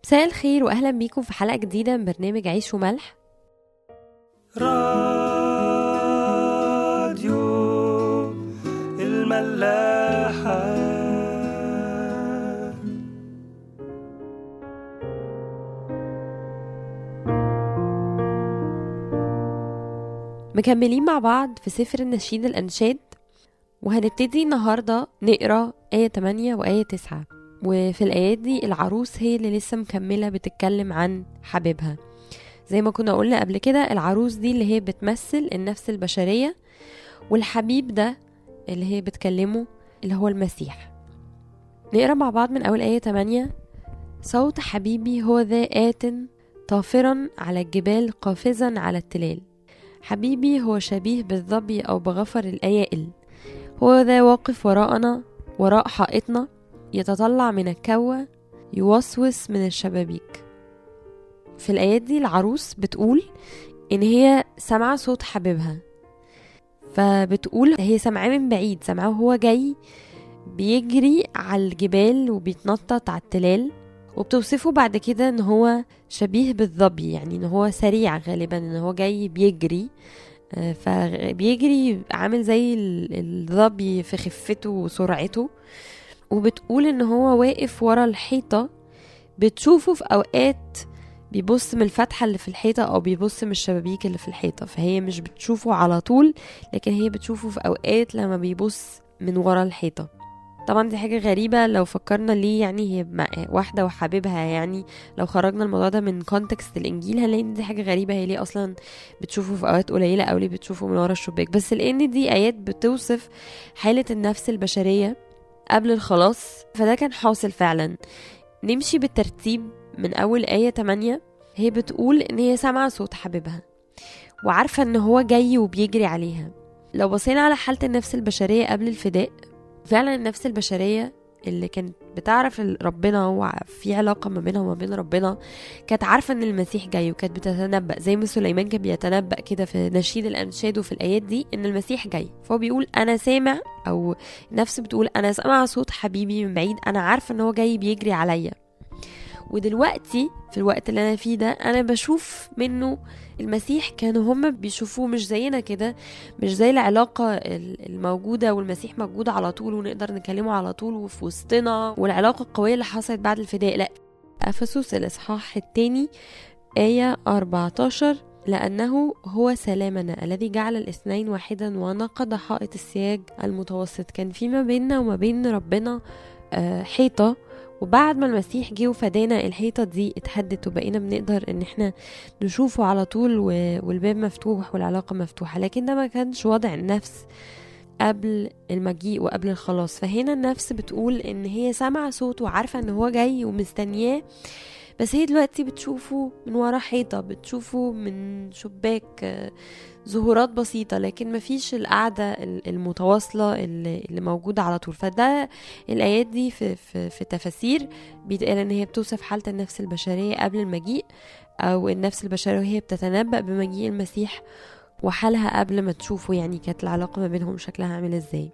مساء الخير واهلا بيكم في حلقة جديدة من برنامج عيش وملح. راديو الملاحة. مكملين مع بعض في سفر النشيد الأنشاد، وهنبتدي النهاردة نقرأ آية 8 وآية 9. وفي الآيات دي العروس هي اللي لسه مكملة بتتكلم عن حبيبها. زي ما كنا قلنا قبل كده، العروس دي اللي هي بتمثل النفس البشرية، والحبيب ده اللي هي بتكلمه اللي هو المسيح. نقرأ مع بعض من أول آية 8. صوت حبيبي هو ذا آت طافرا على الجبال قافزا على التلال. حبيبي هو شبيه بالظبي أو بغفر الأيائل، هو ذا واقف وراءنا وراء حائطنا، يتطلع من الكوة يوسوس من الشبابيك. في الآيات دي العروس بتقول إن هي سمع صوت حبيبها، فبتقول هي سمعاه من بعيد، سمعاه وهو جاي بيجري على الجبال وبيتنطط على التلال، وبتوصفه بعد كده ان هو شبيه بالظبي، يعني ان هو سريع، غالبا ان هو جاي بيجري، فبيجري عامل زي الظبي في خفته وسرعته. وبتقول ان هو واقف ورا الحيطة، بتشوفه في اوقات بيبص من الفتحة اللي في الحيطة او بيبص من الشبابيك اللي في الحيطة، فهي مش بتشوفه على طول، لكن هي بتشوفه في اوقات لما بيبص من ورا الحيطة. طبعا دي حاجة غريبة لو فكرنا ليه، يعني هي واحدة وحبيبها، يعني لو خرجنا الموضوع ده من كونتكست الانجيل هنلاقي ان دي حاجة غريبة، هي ليه اصلا بتشوفه في اوقات قليلة او ليه بتشوفه من ورا الشباك. بس لان دي ايات بتوصف حالة النفس البشرية قبل الخلاص، فده كان حاصل فعلا. نمشي بالترتيب من اول آية 8. هي بتقول ان هي سامعة صوت حبيبها وعارفة ان هو جاي وبيجري عليها. لو بصينا على حالة النفس البشرية قبل الفداء، فعلا النفس البشرية اللي كانت بتعرف ربنا وفي علاقة ما بينها وما بين ربنا كانت عارفة ان المسيح جاي، وكانت بتتنبأ زي ما سليمان كان بيتنبأ كده في نشيد الأنشاد وفي الآيات دي ان المسيح جاي. فهو بيقول انا سامع، او النفس بتقول انا سامع صوت حبيبي من بعيد، انا عارفة ان هو جاي بيجري عليا. ودلوقتي في الوقت اللي انا فيه ده انا بشوف منه المسيح. كانوا هم بيشوفوه مش زينا كده، مش زي العلاقة الموجودة والمسيح موجود على طول ونقدر نكلمه على طول وفي وسطنا، والعلاقة القوية اللي حصلت بعد الفداء. لا، أفسس الإصحاح 2 آية 14. لأنه هو سلامنا الذي جعل الاثنين واحدا ونقض حائط السياج المتوسط. كان في ما بيننا وما بين ربنا حيطة، وبعد ما المسيح جه وفدانا الحيطة دي اتهدت وبقينا بنقدر ان احنا نشوفه على طول والباب مفتوح والعلاقة مفتوحة. لكن ده ما كانش وضع النفس قبل المجيء وقبل الخلاص. فهنا النفس بتقول ان هي سامعة صوته وعارفة ان هو جاي ومستنياه، بس هي دلوقتي بتشوفه من ورا حيطة، بتشوفه من شباك، ظهورات بسيطة، لكن مفيش القعدة المتواصلة اللي موجودة على طول. فده الآيات دي في تفاسير بيتقال ان هي بتوصف حالة النفس البشرية قبل المجيء، او النفس البشرية وهي بتتنبأ بمجيء المسيح وحالها قبل ما تشوفه، يعني كانت العلاقة ما بينهم شكلها عامل ازاي.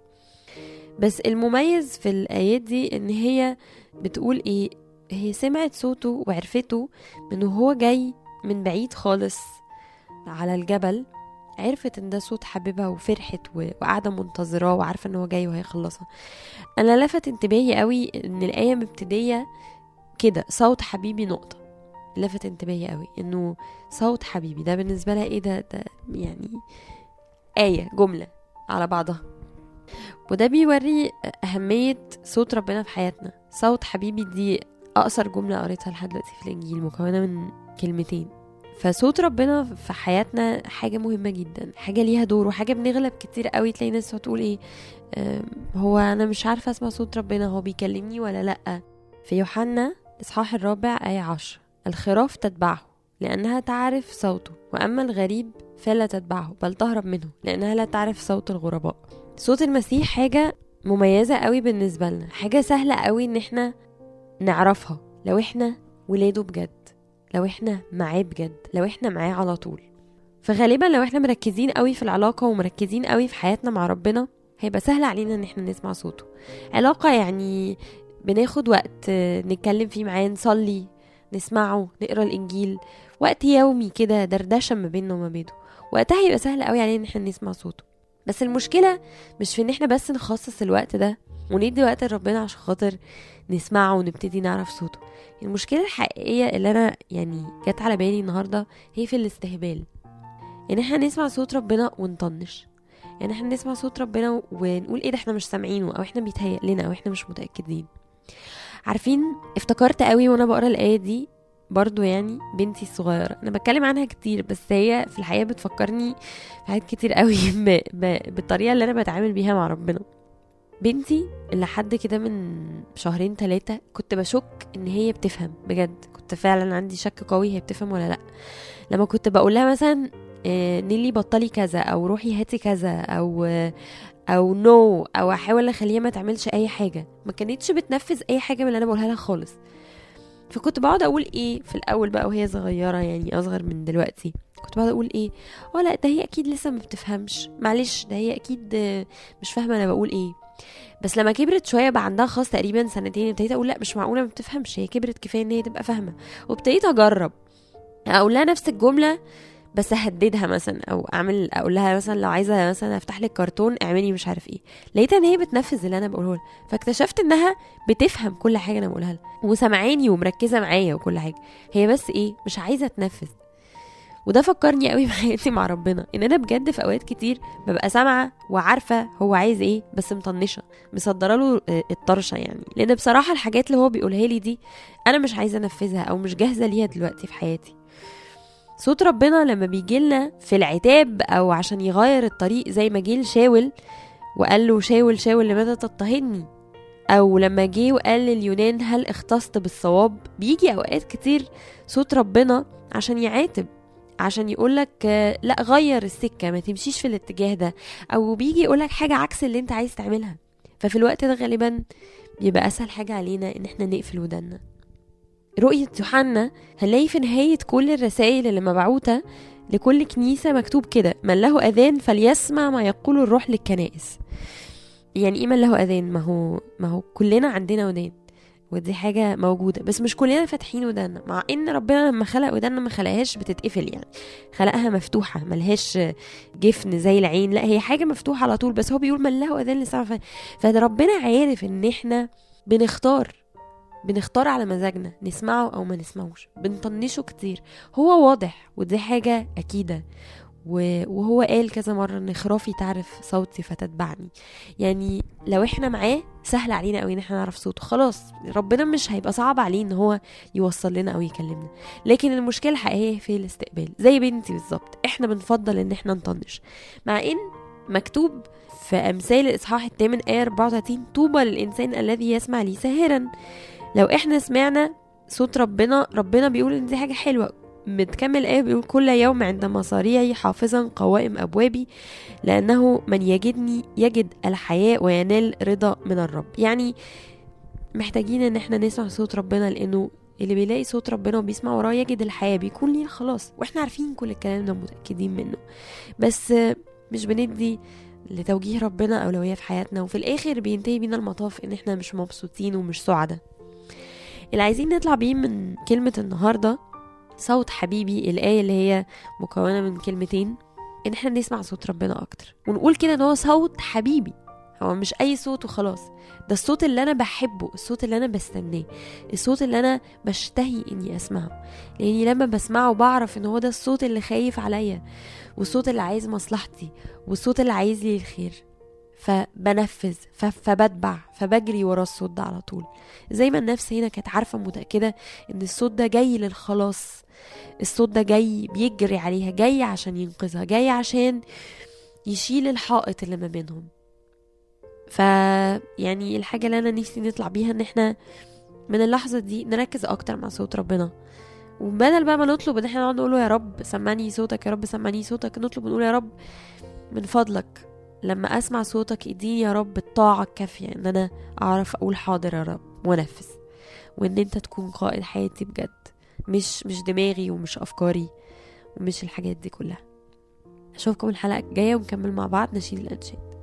بس المميز في الآيات دي ان هي بتقول ايه، هي سمعت صوته وعرفته من هو جاي من بعيد خالص على الجبل، عرفت ان ده صوت حبيبها وفرحت وقاعدة منتظراه وعارفة ان هو جاي وهيخلصها. انا لفت انتباهي قوي ان الآية مبتدية كده صوت حبيبي نقطة. لفت انتباهي قوي انه صوت حبيبي ده بالنسبة لها ايه، ده يعني آية جملة على بعضها، وده بيوري أهمية صوت ربنا في حياتنا. صوت حبيبي دي أقصر جملة قريتها لحد دلوقتي في الإنجيل، مكونة من كلمتين. فصوت ربنا في حياتنا حاجة مهمة جدا، حاجة ليها دور، وحاجة بنغلب كتير قوي. تلاقي ناس هتقول ايه، هو أنا مش عارفة أسمع صوت ربنا، هو بيكلمني ولا لأ. في يوحنا إصحاح 4 آية 10. الخراف تتبعه لأنها تعرف صوته، وأما الغريب فلا تتبعه بل تهرب منه لأنها لا تعرف صوت الغرباء. صوت المسيح حاجة مميزة قوي بالنسبة لنا، حاجة سهلة قوي ان احنا نعرفها لو احنا ولاده بجد، لو احنا معاه بجد، لو احنا معاه على طول. فغالبا لو احنا مركزين قوي في العلاقة ومركزين قوي في حياتنا مع ربنا، هيبقى سهل علينا ان احنا نسمع صوته. علاقة يعني بناخد وقت نتكلم فيه معاه، نصلي، نسمعه، نقرا الانجيل، وقت يومي كده دردشه ما بيننا وما بينه، وقتها يبقى سهل قوي علينا ان احنا نسمع صوته. بس المشكله مش في ان احنا بس نخصص الوقت ده وندي وقت لربنا عشان خاطر نسمعه ونبتدي نعرف صوته. المشكله الحقيقيه اللي انا جت على بالي النهارده هي في الاستهبال. يعني احنا نسمع صوت ربنا ونطنش، يعني احنا نسمع صوت ربنا ونقول ايه ده احنا مش سامعينه، او احنا بيتهيأ لنا، او احنا مش متأكدين. عارفين، افتكرت قوي وانا بقرا الآية دي برضو بنتي الصغيرة، انا بتكلم عنها كتير بس هي في الحقيقة بتفكرني في حاجات كتير قوي بالطريقة اللي انا بتعامل بيها مع ربنا. بنتي اللي حد كده من 2-3 كنت بشك ان هي بتفهم بجد، كنت فعلا عندي شك قوي هي بتفهم ولا لا. لما كنت بقول لها مثلا نيلي بطلي كذا، او روحي هاتي كذا، او نو، او احاول اخليها ما تعملش اي حاجه، ما كانتش بتنفذ اي حاجه من اللي انا بقولها لها خالص. فكنت بقعد اقول ايه في الاول بقى وهي صغيره، اصغر من دلوقتي، كنت بقعد اقول ايه، لا ده هي اكيد لسه ما بتفهمش، معلش ده هي اكيد مش فاهمه انا بقول ايه. بس لما كبرت شويه بقى عندها خاص تقريبا 2 ابتديت اقول لا مش معقوله ما بتفهمش، هي كبرت كفايه ان هي تبقى فاهمه. وابتديت اجرب اقول لها نفس الجمله بس اهددها مثلا، او اقول لها مثلا لو عايزه مثلا افتح لك كرتون اعملي مش عارف ايه، لقيتها ان هي بتنفذ اللي انا بقوله لها. فاكتشفت انها بتفهم كل حاجه انا بقولها لها وسمعاني ومركزه معايا وكل حاجه، هي بس مش عايزه تنفذ. وده فكرني قوي بحياتي مع ربنا، ان انا بجد في اوقات كتير ببقى سامعه وعارفه هو عايز ايه بس مطنشه مصدره له الطرشه، لان بصراحه الحاجات اللي هو بيقولها لي دي انا مش عايزه انفذها او مش جاهزه ليها دلوقتي في حياتي. صوت ربنا لما بيجيلنا في العتاب او عشان يغير الطريق، زي ما جه لشاول وقال له شاول شاول لماذا تضطهدني، او لما جه وقال لليونان هل اختصت بالصواب، بيجي اوقات كتير صوت ربنا عشان يعاتب، عشان يقولك لا غير السكة، ما تمشيش في الاتجاه ده، او بيجي يقولك حاجة عكس اللي انت عايز تعملها. ففي الوقت ده غالبا بيبقى اسهل حاجة علينا ان احنا نقفل ودنا. رؤية يوحنا هنلاقي في نهاية كل الرسائل اللي مبعوثة لكل كنيسة مكتوب كده: من له أذان فليسمع ما يقول الروح للكنائس. يعني ايه من له أذان؟ ما هو كلنا عندنا ودان، ودي حاجة موجودة، بس مش كلنا فاتحين ودانا، مع ان ربنا لما خلق ودانا ما خلقهاش بتتقفل، خلقها مفتوحة، ملهاش جفن زي العين، لا هي حاجة مفتوحة على طول، بس هو بيقول من له أذان للسمع. فده ربنا عارف ان احنا بنختار على مزاجنا نسمعه او ما نسمعوش، بنطنشه كتير، هو واضح ودي حاجة اكيدة. وهو قال كذا مرة ان خرافي تعرف صوتي فتتبعني. لو احنا معاه سهل علينا قوي ان احنا نعرف صوته، خلاص ربنا مش هيبقى صعب عليه ان هو يوصل لنا او يكلمنا. لكن المشكلة الحقيقية في الاستقبال، زي بنتي بالظبط، احنا بنفضل ان احنا نطنش، مع ان مكتوب في امثال الاصحاح 8 آية 34: طوبى للانسان الذي يسمع لي ساهرا. لو احنا سمعنا صوت ربنا بيقول ان دي حاجة حلوة. متكمل آية بيقول: كل يوم عند مصاريعي حافظا قوائم أبوابي، لأنه من يجدني يجد الحياة وينال رضا من الرب. محتاجين ان احنا نسمع صوت ربنا، لأنه اللي بيلاقي صوت ربنا وبيسمع وراه يجد الحياة، بيكون ليه خلاص، واحنا عارفين كل الكلام ده متأكدين منه، بس مش بندي لتوجيه ربنا أولوية في حياتنا، وفي الآخر بينتهي بينا المطاف ان احنا مش مبسوطين ومش سعداء. اللي عايزين نطلع بيه من كلمة النهاردة صوت حبيبي، الآية اللي هي مكونة من كلمتين، ان احنا نسمع صوت ربنا اكتر، ونقول كده ان هو صوت حبيبي، هو مش اي صوت وخلاص، ده الصوت اللي انا بحبه، الصوت اللي انا بستناه، الصوت اللي انا بشتهي اني اسمعه، لاني لما بسمعه بعرف ان هو ده الصوت اللي خايف عليا، والصوت اللي عايز مصلحتي، والصوت اللي عايز لي الخير، فبنفذ فبتبع فبجري ورا الصوت ده على طول. زي ما النفس هنا كانت عارفة متأكدة ان الصوت ده جاي للخلاص، الصوت ده جاي بيجري عليها، جاي عشان ينقذها، جاي عشان يشيل الحائط اللي ما بينهم. الحاجة اللي انا نفسي نطلع بيها ان احنا من اللحظة دي نركز اكتر مع صوت ربنا، وبدل بقى ما نطلب ان احنا نقعد نقوله يا رب سمعني صوتك، يا رب سمعني صوتك، نطلب نقول يا رب من فضلك لما اسمع صوتك اديني يا رب الطاعة الكافية ان انا اعرف اقول حاضر يا رب وانفذ، وان انت تكون قائد حياتي بجد، مش دماغي ومش افكاري ومش الحاجات دي كلها. اشوفكم الحلقة الجاية ونكمل مع بعض نشيد الانشاد.